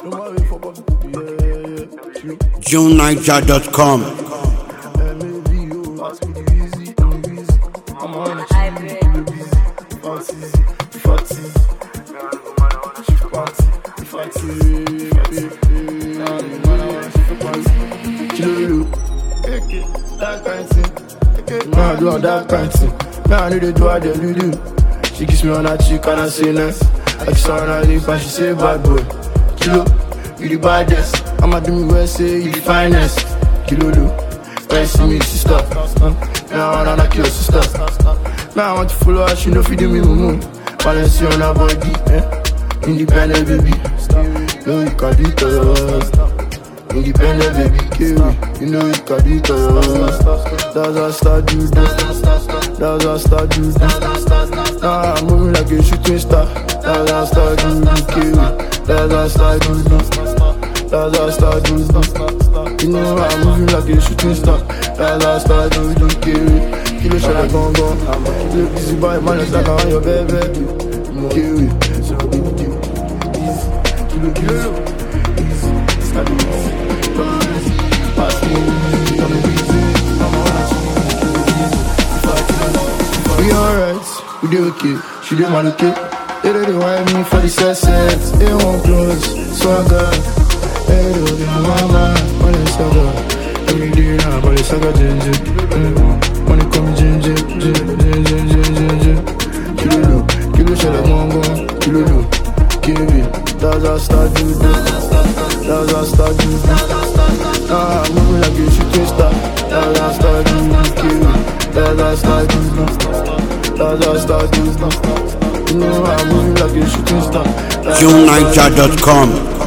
JuneNiger.com. Man, do all that kind thing. Man, I know they do what they do. She kiss me on her cheek and I say nice. I kiss her on her lip and she say bad boy. Kilo, you the baddest. I'ma do me well, say you the finest. Kilo, do. When you see me, sister. Now I wanna kill your sister. Now I want to follow her, she know feed me mumu. Balance on her body, independent baby. No, you can do it all yours. Independent baby, kiwi. You know you can do it all yours. That's how I start do that. That's how I start do that. Now I'm moving like a shooting star. That's how I start do the kiwi. That's how I start do that. That's how I start do that. You know I'm moving like a shooting star. That's how I start do the kiwi. Kilo shot like gon' Kilo busy boy, man, it's like on your baby. Kiwi, so easy. Kilo, easy. Start easy. Pass me, I'm easy. We alright, we do okay. She do man okay. They don't want me for the sex. They won't close, swagger. They don't want my man, money swagger. Every day now, but it's swagger, ginger. Money come ginger. Kilo shell like mongo, kilo do. Kiwi, that's how I start do that. That's how I start do that. Nah, I'm moving like a shooting star. That's how I start do that. Kiwi, that's how I start do that. That's how I start do that. You know I'm moving like a shooting star. JuneNiger.com.